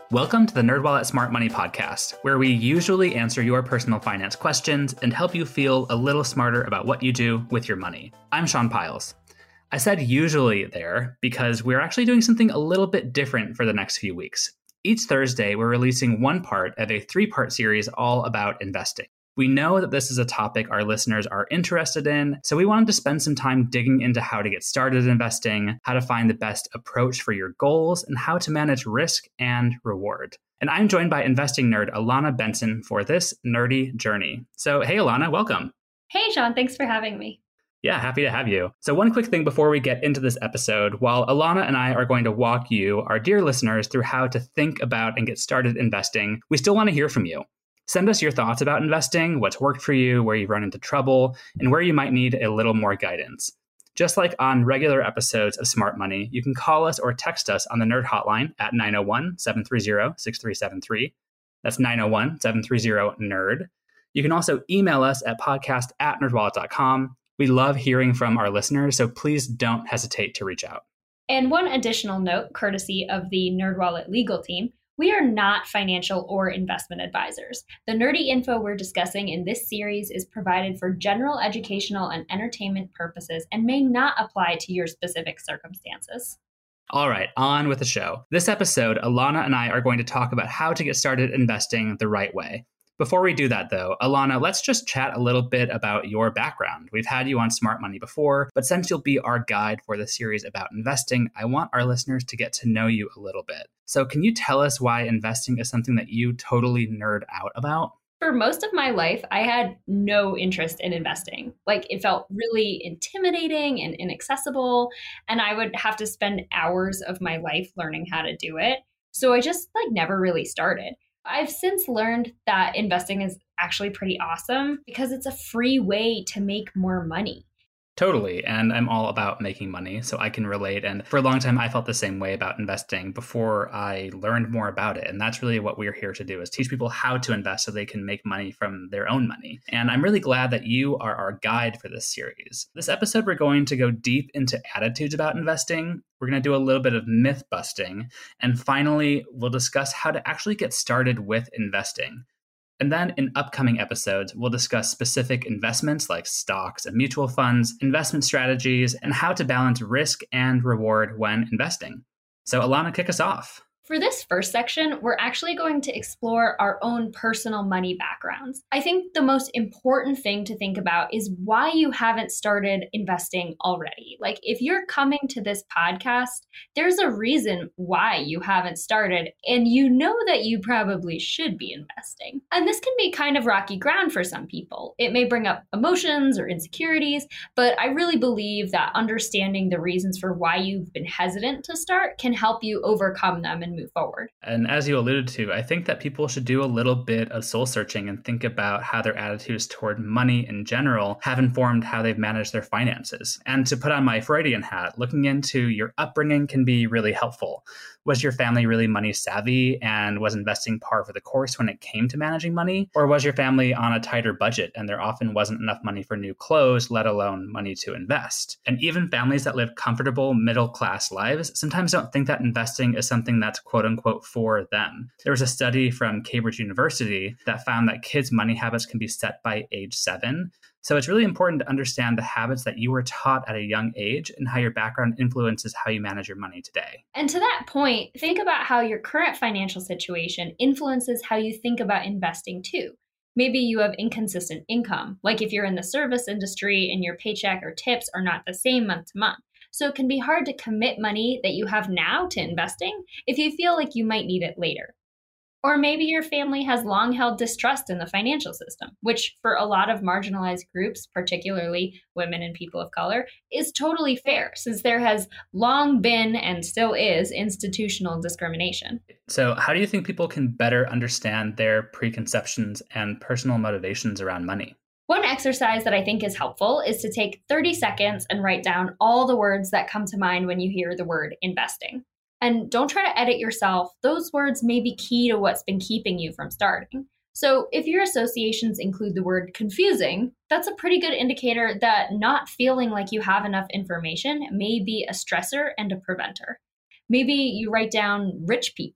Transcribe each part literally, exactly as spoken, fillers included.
Welcome to the NerdWallet Smart Money Podcast, where we usually answer your personal finance questions and help you feel a little smarter about what you do with your money. I'm Sean Piles. I said usually there because we're actually doing something a little bit different for the next few weeks. Each Thursday, we're releasing one part of a three-part series all about investing. We know that this is a topic our listeners are interested in, so we wanted to spend some time digging into how to get started investing, how to find the best approach for your goals, and how to manage risk and reward. And I'm joined by investing nerd Alana Benson for this nerdy journey. So hey, Alana, welcome. Hey, Sean, thanks for having me. Yeah, happy to have you. So one quick thing before we get into this episode, while Alana and I are going to walk you, our dear listeners, through how to think about and get started investing, we still want to hear from you. Send us your thoughts about investing, what's worked for you, where you've run into trouble, and where you might need a little more guidance. Just like on regular episodes of Smart Money, you can call us or text us on the Nerd Hotline at nine oh one, seven three zero, six three seven three. That's nine oh one, seven three zero, NERD. You can also email us at podcast at nerdwallet dot com. We love hearing from our listeners, so please don't hesitate to reach out. And one additional note, courtesy of the NerdWallet legal team, we are not financial or investment advisors. The nerdy info we're discussing in this series is provided for general educational and entertainment purposes and may not apply to your specific circumstances. All right, on with the show. This episode, Alana and I are going to talk about how to get started investing the right way. Before we do that, though, Alana, let's just chat a little bit about your background. We've had you on Smart Money before, but since you'll be our guide for the series about investing, I want our listeners to get to know you a little bit. So can you tell us why investing is something that you totally nerd out about? For most of my life, I had no interest in investing. Like, it felt really intimidating and inaccessible, and I would have to spend hours of my life learning how to do it. So I just like never really started. I've since learned that investing is actually pretty awesome because it's a free way to make more money. Totally. And I'm all about making money, so I can relate. And for a long time, I felt the same way about investing before I learned more about it. And that's really what we're here to do, is teach people how to invest so they can make money from their own money. And I'm really glad that you are our guide for this series. This episode, we're going to go deep into attitudes about investing. We're going to do a little bit of myth busting. And finally, we'll discuss how to actually get started with investing. And then in upcoming episodes, we'll discuss specific investments like stocks and mutual funds, investment strategies, and how to balance risk and reward when investing. So Alana, kick us off. For this first section, we're actually going to explore our own personal money backgrounds. I think the most important thing to think about is why you haven't started investing already. Like, if you're coming to this podcast, there's a reason why you haven't started, and you know that you probably should be investing. And this can be kind of rocky ground for some people. It may bring up emotions or insecurities, but I really believe that understanding the reasons for why you've been hesitant to start can help you overcome them and move forward. And as you alluded to, I think that people should do a little bit of soul searching and think about how their attitudes toward money in general have informed how they've managed their finances. And to put on my Freudian hat, looking into your upbringing can be really helpful. Was your family really money savvy and was investing par for the course when it came to managing money? Or was your family on a tighter budget and there often wasn't enough money for new clothes, let alone money to invest? And even families that live comfortable middle-class lives sometimes don't think that investing is something that's quote unquote for them. There was a study from Cambridge University that found that kids' money habits can be set by age seven. So it's really important to understand the habits that you were taught at a young age and how your background influences how you manage your money today. And to that point, think about how your current financial situation influences how you think about investing too. Maybe you have inconsistent income, like if you're in the service industry and your paycheck or tips are not the same month to month. So it can be hard to commit money that you have now to investing if you feel like you might need it later. Or maybe your family has long held distrust in the financial system, which for a lot of marginalized groups, particularly women and people of color, is totally fair since there has long been and still is institutional discrimination. So how do you think people can better understand their preconceptions and personal motivations around money? One exercise that I think is helpful is to take thirty seconds and write down all the words that come to mind when you hear the word investing. And don't try to edit yourself. Those words may be key to what's been keeping you from starting. So if your associations include the word confusing, that's a pretty good indicator that not feeling like you have enough information may be a stressor and a preventer. Maybe you write down rich people.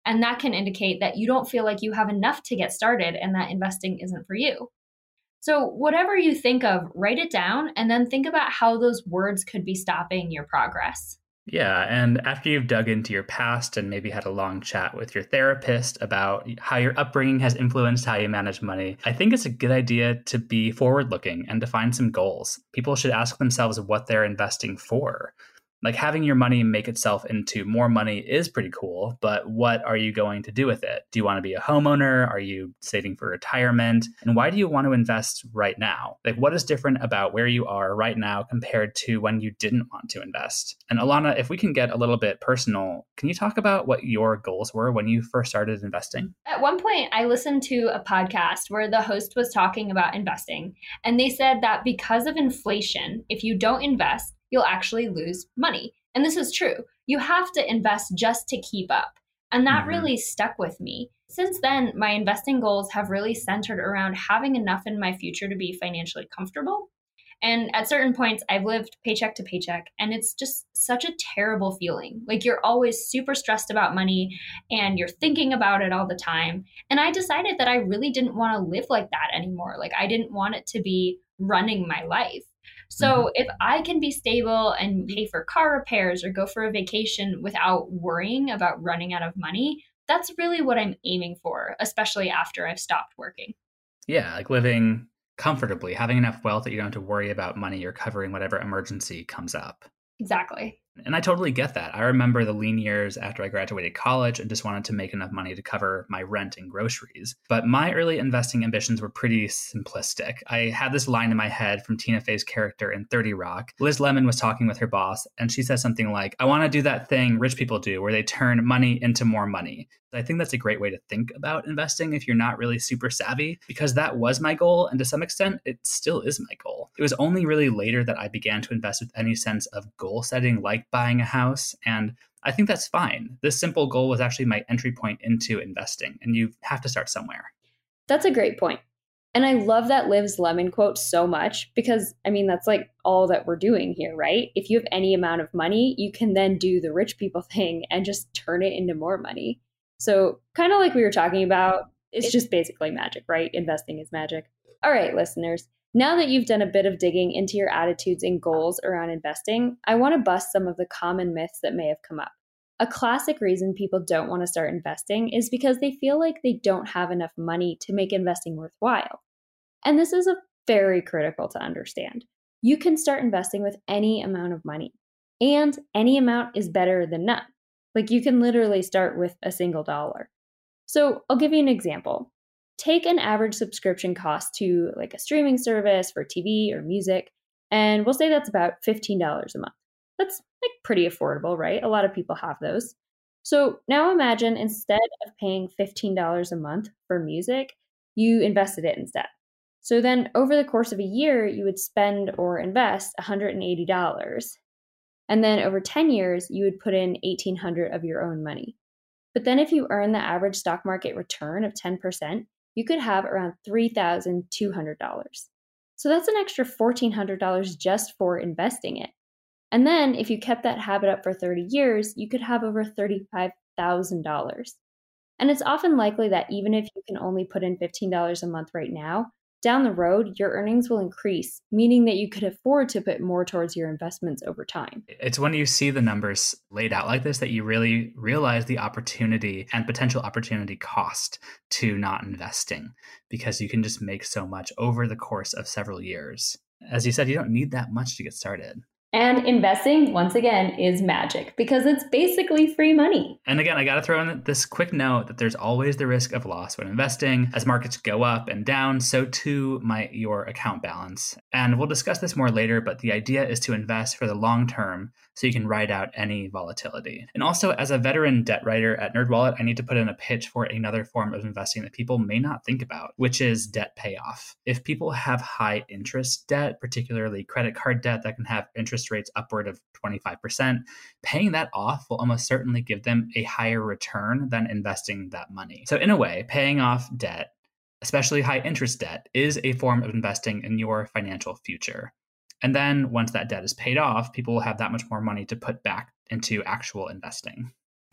And that can indicate that you don't feel like you have enough to get started and that investing isn't for you. So, whatever you think of, write it down and then think about how those words could be stopping your progress. Yeah, and after you've dug into your past and maybe had a long chat with your therapist about how your upbringing has influenced how you manage money, I think it's a good idea to be forward-looking and define some goals. People should ask themselves what they're investing for. Like having your money make itself into more money is pretty cool, but what are you going to do with it? Do you want to be a homeowner? Are you saving for retirement? And why do you want to invest right now? Like what is different about where you are right now compared to when you didn't want to invest? And Alana, if we can get a little bit personal, can you talk about what your goals were when you first started investing? At one point, I listened to a podcast where the host was talking about investing, and they said that because of inflation, if you don't invest, you'll actually lose money. And this is true. You have to invest just to keep up. And that mm-hmm. really stuck with me. Since then, my investing goals have really centered around having enough in my future to be financially comfortable. And at certain points, I've lived paycheck to paycheck, and it's just such a terrible feeling. Like you're always super stressed about money and you're thinking about it all the time. And I decided that I really didn't want to live like that anymore. Like I didn't want it to be running my life. So mm-hmm. if I can be stable and pay for car repairs or go for a vacation without worrying about running out of money, that's really what I'm aiming for, especially after I've stopped working. Yeah, like living comfortably, having enough wealth that you don't have to worry about money or covering whatever emergency comes up. Exactly. And I totally get that. I remember the lean years after I graduated college and just wanted to make enough money to cover my rent and groceries. But my early investing ambitions were pretty simplistic. I had this line in my head from Tina Fey's character in thirty Rock. Liz Lemon was talking with her boss, and she said something like, I want to do that thing rich people do where they turn money into more money. I think that's a great way to think about investing if you're not really super savvy, because that was my goal. And to some extent, it still is my goal. It was only really later that I began to invest with any sense of goal setting, like buying a house. And I think that's fine. This simple goal was actually my entry point into investing, and you have to start somewhere. That's a great point. And I love that Liz Lemon quote so much because, I mean, that's like all that we're doing here, right? If you have any amount of money, you can then do the rich people thing and just turn it into more money. So kind of like we were talking about, it's just basically magic, right? Investing is magic. All right, listeners, now that you've done a bit of digging into your attitudes and goals around investing, I want to bust some of the common myths that may have come up. A classic reason people don't want to start investing is because they feel like they don't have enough money to make investing worthwhile. And this is a very critical to understand. You can start investing with any amount of money, and any amount is better than none. Like you can literally start with a single dollar. So I'll give you an example. Take an average subscription cost to like a streaming service for T V or music, and we'll say that's about fifteen dollars a month. That's like pretty affordable, right? A lot of people have those. So now imagine instead of paying fifteen dollars a month for music, you invested it instead. So then over the course of a year, you would spend or invest one hundred eighty dollars. And then over ten years, you would put in eighteen hundred dollars of your own money. But then if you earn the average stock market return of ten percent, you could have around three thousand two hundred dollars. So that's an extra one thousand four hundred dollars just for investing it. And then if you kept that habit up for thirty years, you could have over thirty-five thousand dollars. And it's often likely that even if you can only put in fifteen dollars a month right now, down the road, your earnings will increase, meaning that you could afford to put more towards your investments over time. It's when you see the numbers laid out like this that you really realize the opportunity and potential opportunity cost to not investing, because you can just make so much over the course of several years. As you said, you don't need that much to get started. And investing, once again, is magic because it's basically free money. And again, I got to throw in this quick note that there's always the risk of loss when investing. As markets go up and down, so too might your account balance. And we'll discuss this more later, but the idea is to invest for the long term so you can ride out any volatility. And also, as a veteran debt writer at NerdWallet, I need to put in a pitch for another form of investing that people may not think about, which is debt payoff. If people have high interest debt, particularly credit card debt that can have interest rates upward of twenty-five percent, paying that off will almost certainly give them a higher return than investing that money. So in a way, paying off debt, especially high interest debt, is a form of investing in your financial future. And then once that debt is paid off, people will have that much more money to put back into actual investing.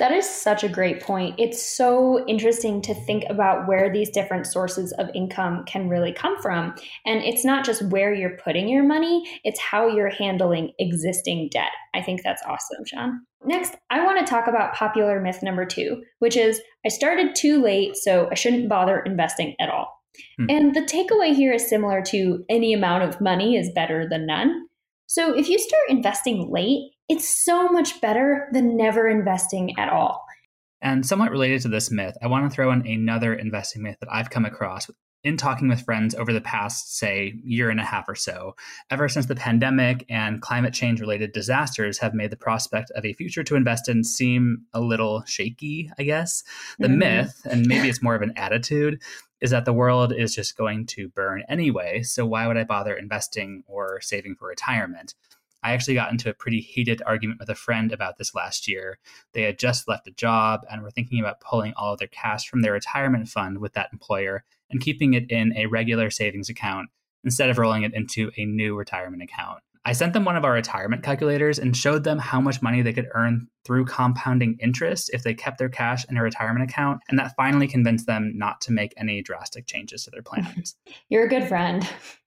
That is such a great point. It's so interesting to think about where these different sources of income can really come from. And it's not just where you're putting your money, it's how you're handling existing debt. I think that's awesome, Sean. Next, I want to talk about popular myth number two, which is I started too late, so I shouldn't bother investing at all. Hmm. And the takeaway here is similar to any amount of money is better than none. So if you start investing late, it's so much better than never investing at all. And somewhat related to this myth, I want to throw in another investing myth that I've come across in talking with friends over the past, say, year and a half or so. Ever since the pandemic and climate change related disasters have made the prospect of a future to invest in seem a little shaky, I guess. The mm-hmm. myth, and maybe it's more of an attitude, is that the world is just going to burn anyway, so why would I bother investing or saving for retirement? I actually got into a pretty heated argument with a friend about this last year. They had just left a job and were thinking about pulling all of their cash from their retirement fund with that employer and keeping it in a regular savings account instead of rolling it into a new retirement account. I sent them one of our retirement calculators and showed them how much money they could earn through compounding interest if they kept their cash in a retirement account, and that finally convinced them not to make any drastic changes to their plans. You're a good friend.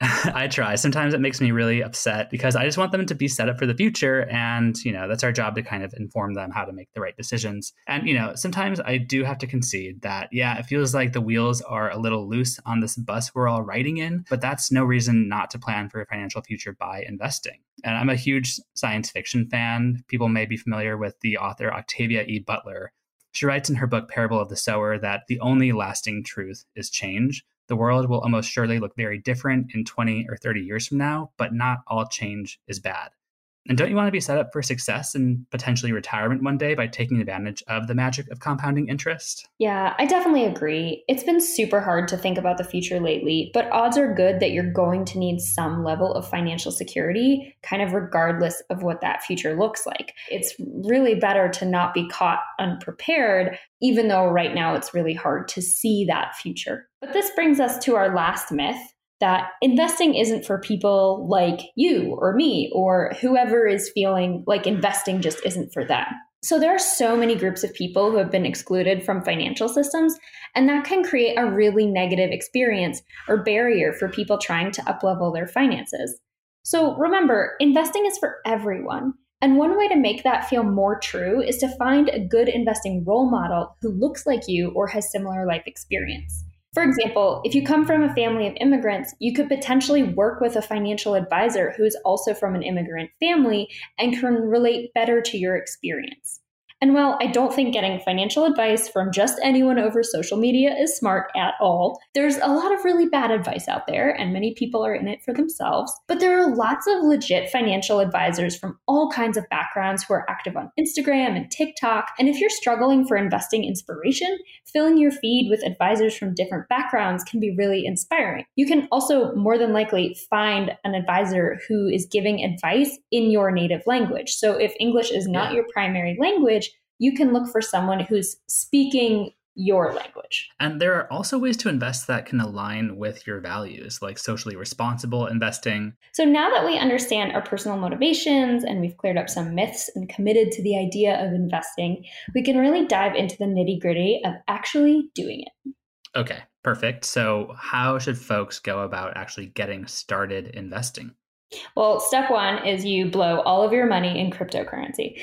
I try. Sometimes it makes me really upset because I just want them to be set up for the future, and, you know, that's our job to kind of inform them how to make the right decisions. And, you know, sometimes I do have to concede that, yeah, it feels like the wheels are a little loose on this bus we're all riding in, but that's no reason not to plan for a financial future by investing. And I'm a huge science fiction fan. People may be familiar with the author Octavia E. Butler. She writes in her book Parable of the Sower that the only lasting truth is change. The world will almost surely look very different in twenty or thirty years from now, but not all change is bad. And don't you want to be set up for success and potentially retirement one day by taking advantage of the magic of compounding interest? Yeah, I definitely agree. It's been super hard to think about the future lately, but odds are good that you're going to need some level of financial security, kind of regardless of what that future looks like. It's really better to not be caught unprepared, even though right now it's really hard to see that future. But this brings us to our last myth, that investing isn't for people like you or me or whoever is feeling like investing just isn't for them. So there are so many groups of people who have been excluded from financial systems, and that can create a really negative experience or barrier for people trying to uplevel their finances. So remember, investing is for everyone. And one way to make that feel more true is to find a good investing role model who looks like you or has similar life experience. For example, if you come from a family of immigrants, you could potentially work with a financial advisor who is also from an immigrant family and can relate better to your experience. And while I don't think getting financial advice from just anyone over social media is smart at all, there's a lot of really bad advice out there, and many people are in it for themselves. But there are lots of legit financial advisors from all kinds of backgrounds who are active on Instagram and TikTok. And if you're struggling for investing inspiration, filling your feed with advisors from different backgrounds can be really inspiring. You can also more than likely find an advisor who is giving advice in your native language. So if English is not Yeah. your primary language, you can look for someone who's speaking your language. And there are also ways to invest that can align with your values, like socially responsible investing. So now that we understand our personal motivations and we've cleared up some myths and committed to the idea of investing, we can really dive into the nitty-gritty of actually doing it. Okay, perfect. So how should folks go about actually getting started investing? Well, step one is you blow all of your money in cryptocurrency.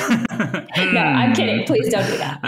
No, I'm kidding. Please don't do that.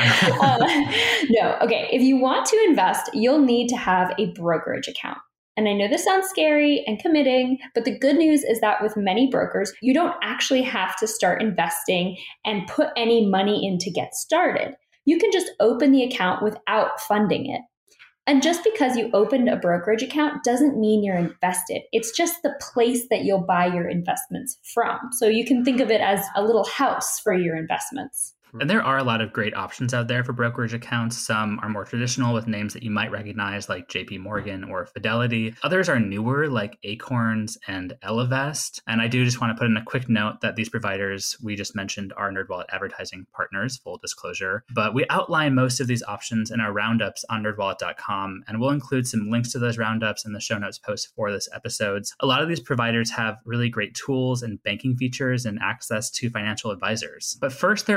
Uh, no. Okay. If you want to invest, you'll need to have a brokerage account. And I know this sounds scary and committing, but the good news is that with many brokers, you don't actually have to start investing and put any money in to get started. You can just open the account without funding it. And just because you opened a brokerage account doesn't mean you're invested. It's just the place that you'll buy your investments from. So you can think of it as a little house for your investments. And there are a lot of great options out there for brokerage accounts. Some are more traditional with names that you might recognize like J P Morgan or Fidelity. Others are newer like Acorns and Ellevest. And I do just want to put in a quick note that these providers we just mentioned are NerdWallet advertising partners, full disclosure. But we outline most of these options in our roundups on nerd wallet dot com, and we'll include some links to those roundups in the show notes post for this episode. A lot of these providers have really great tools and banking features and access to financial advisors. But first, there are two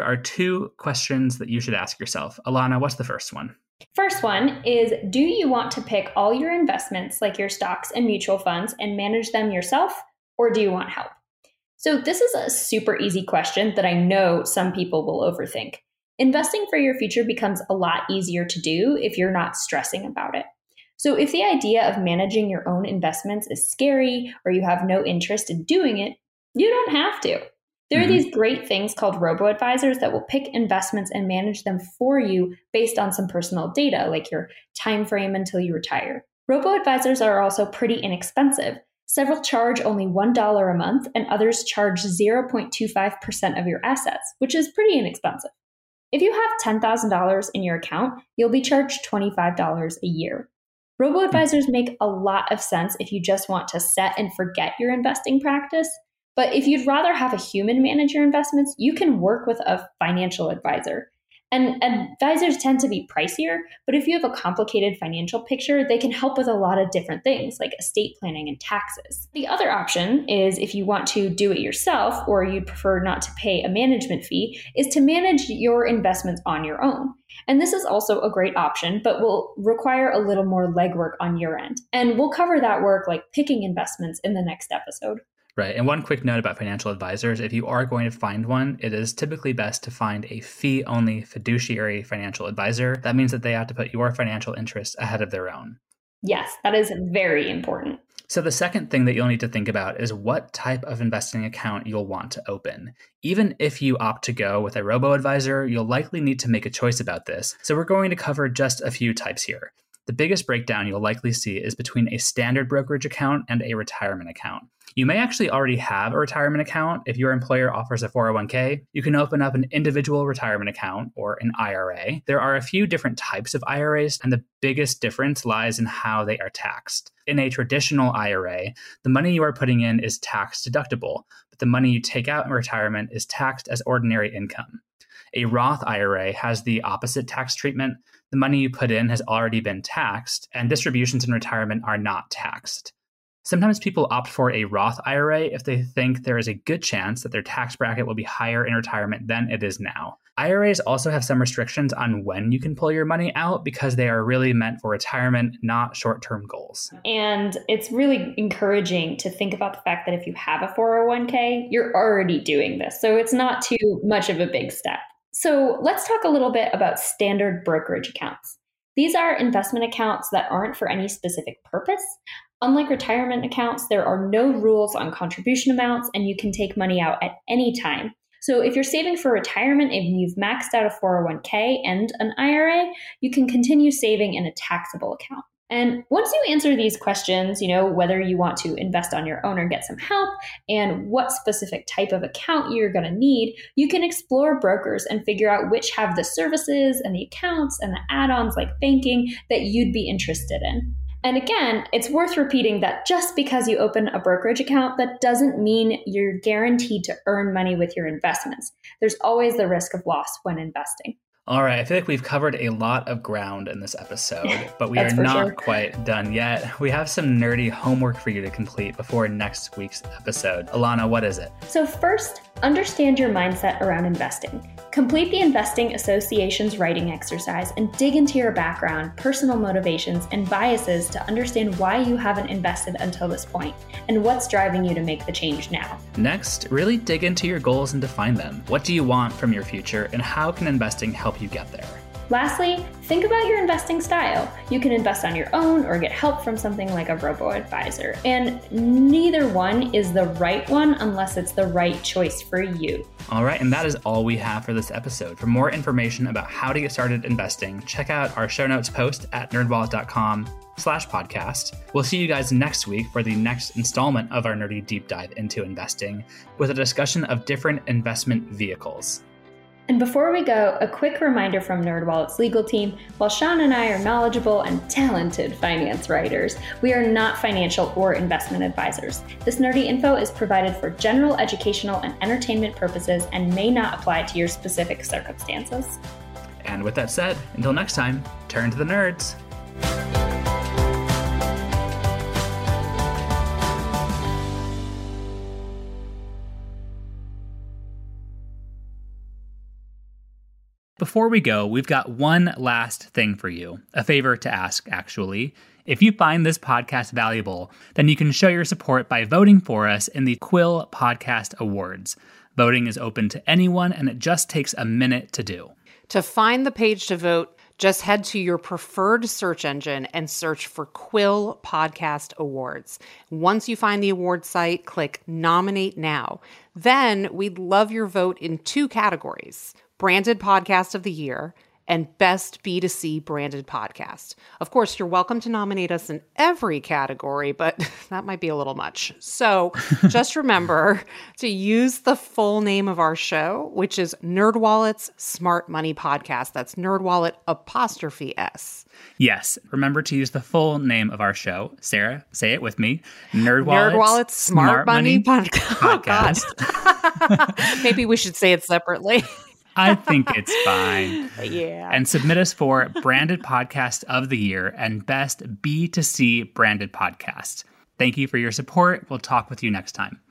two questions that you should ask yourself. Alana, what's the first one? First one is, do you want to pick all your investments, like your stocks and mutual funds, and manage them yourself, or do you want help? So this is a super easy question that I know some people will overthink. Investing for your future becomes a lot easier to do if you're not stressing about it. So if the idea of managing your own investments is scary or you have no interest in doing it, you don't have to. There mm-hmm. are these great things called robo-advisors that will pick investments and manage them for you based on some personal data, like your time frame until you retire. Robo-advisors are also pretty inexpensive. Several charge only one dollar a month, and others charge zero point two five percent of your assets, which is pretty inexpensive. If you have ten thousand dollars in your account, you'll be charged twenty-five dollars a year. Robo-advisors make a lot of sense if you just want to set and forget your investing practice. But if you'd rather have a human manage your investments, you can work with a financial advisor. And advisors tend to be pricier, but if you have a complicated financial picture, they can help with a lot of different things like estate planning and taxes. The other option is, if you want to do it yourself or you prefer not to pay a management fee, is to manage your investments on your own. And this is also a great option, but will require a little more legwork on your end. And we'll cover that work, like picking investments, in the next episode. Right. And one quick note about financial advisors, if you are going to find one, it is typically best to find a fee-only fiduciary financial advisor. That means that they have to put your financial interests ahead of their own. Yes, that is very important. So the second thing that you'll need to think about is what type of investing account you'll want to open. Even if you opt to go with a robo-advisor, you'll likely need to make a choice about this. So we're going to cover just a few types here. The biggest breakdown you'll likely see is between a standard brokerage account and a retirement account. You may actually already have a retirement account. If your employer offers a four oh one k, you can open up an individual retirement account or an I R A. There are a few different types of I R As, and the biggest difference lies in how they are taxed. In a traditional I R A, the money you are putting in is tax deductible, but the money you take out in retirement is taxed as ordinary income. A Roth I R A has the opposite tax treatment. The money you put in has already been taxed, and distributions in retirement are not taxed. Sometimes people opt for a Roth I R A if they think there is a good chance that their tax bracket will be higher in retirement than it is now. I R As also have some restrictions on when you can pull your money out because they are really meant for retirement, not short-term goals. And it's really encouraging to think about the fact that if you have a four oh one k, you're already doing this. So it's not too much of a big step. So let's talk a little bit about standard brokerage accounts. These are investment accounts that aren't for any specific purpose. Unlike retirement accounts, there are no rules on contribution amounts, and you can take money out at any time. So if you're saving for retirement and you've maxed out a four oh one k and an I R A, you can continue saving in a taxable account. And once you answer these questions, you know, whether you want to invest on your own or get some help, and what specific type of account you're going to need, you can explore brokers and figure out which have the services and the accounts and the add-ons like banking that you'd be interested in. And again, it's worth repeating that just because you open a brokerage account, that doesn't mean you're guaranteed to earn money with your investments. There's always the risk of loss when investing. All right, I feel like we've covered a lot of ground in this episode, but we are not sure. quite done yet. We have some nerdy homework for you to complete before next week's episode. Alana, what is it? So first, understand your mindset around investing. Complete the Investing Association's writing exercise and dig into your background, personal motivations, and biases to understand why you haven't invested until this point and what's driving you to make the change now. Next, really dig into your goals and define them. What do you want from your future, and how can investing help you get there? Lastly, think about your investing style. You can invest on your own or get help from something like a robo-advisor. And neither one is the right one unless it's the right choice for you. All right, and that is all we have for this episode. For more information about how to get started investing, check out our show notes post at nerdwallet.com slash podcast. We'll see you guys next week for the next installment of our nerdy deep dive into investing with a discussion of different investment vehicles. And before we go, a quick reminder from NerdWallet's legal team. While Sean and I are knowledgeable and talented finance writers, we are not financial or investment advisors. This nerdy info is provided for general educational and entertainment purposes and may not apply to your specific circumstances. And with that said, until next time, turn to the nerds. Before we go, we've got one last thing for you, a favor to ask, actually. If you find this podcast valuable, then you can show your support by voting for us in the Quill Podcast Awards. Voting is open to anyone, and it just takes a minute to do. To find the page to vote, just head to your preferred search engine and search for Quill Podcast Awards. Once you find the award site, click Nominate Now. Then we'd love your vote in two categories: Branded Podcast of the Year and Best B two C Branded Podcast. Of course, you're welcome to nominate us in every category, but that might be a little much. So just remember to use the full name of our show, which is NerdWallet's Smart Money Podcast. That's NerdWallet apostrophe S. Yes, remember to use the full name of our show. Sarah, say it with me. NerdWallet's, NerdWallet's Smart, Smart Money, Money Pod- Podcast. Maybe we should say it separately. I think it's fine. Yeah. And submit us for Branded Podcast of the Year and Best B two C Branded Podcast. Thank you for your support. We'll talk with you next time.